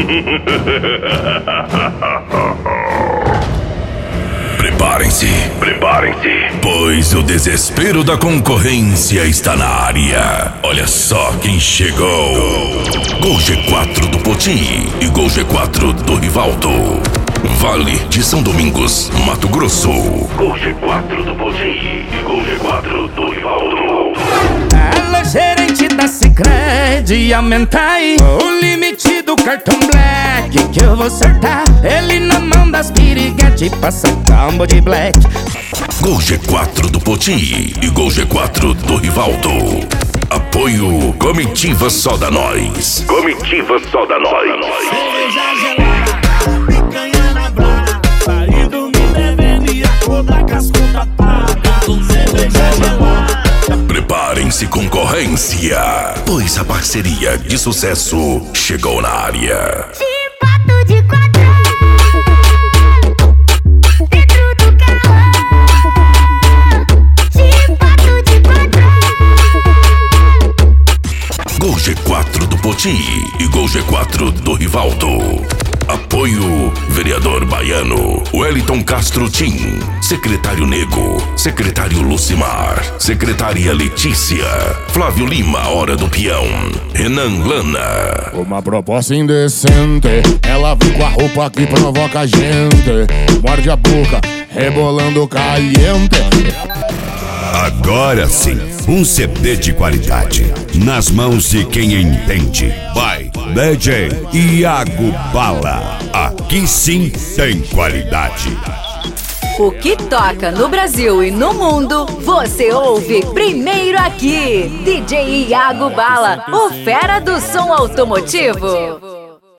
Preparem-se, pois o desespero da concorrência está na área. Olha só quem chegou: Gol G4 do Poti e Gol G4 do Rivaldo. Vale de São Domingos, Mato Grosso. Gol G4 do Poti e Gol G4 do Rivaldo. Alô, gerente da Sicredi, aumenta aí o limite do cartão Black, que eu vou acertar ele na mão das piriguete, passa combo de Black. Gol G4 do Poti e Gol G4 do Rivaldo. Apoio Comitiva Soda Nós. Comitiva Soda Nós. Cerveja gelada, picanha na brasa, marido me devendo e acordar com as contas pagas. Cerveja gelada. Preparem-se, concorrência, pois a parceria de sucesso chegou na área. De pato de quadrão, dentro do carro. De pato de quadrão. Gol G4 do Poti e Gol G4 do Rivaldo. Apoio Vereador Baiano Wellington Castro Tim, Secretário Nego, Secretário Lucimar, Secretária Letícia, Flávio Lima, Hora do Peão, Renan Lana. Uma proposta indecente, ela vem com a roupa que provoca a gente, morde a boca, rebolando caliente. Agora sim, um CD de qualidade, nas mãos de quem entende. Vai, DJ Iago Bala. Aqui sim tem qualidade. O que toca no Brasil e no mundo, você ouve primeiro aqui. DJ Iago Bala, o fera do som automotivo.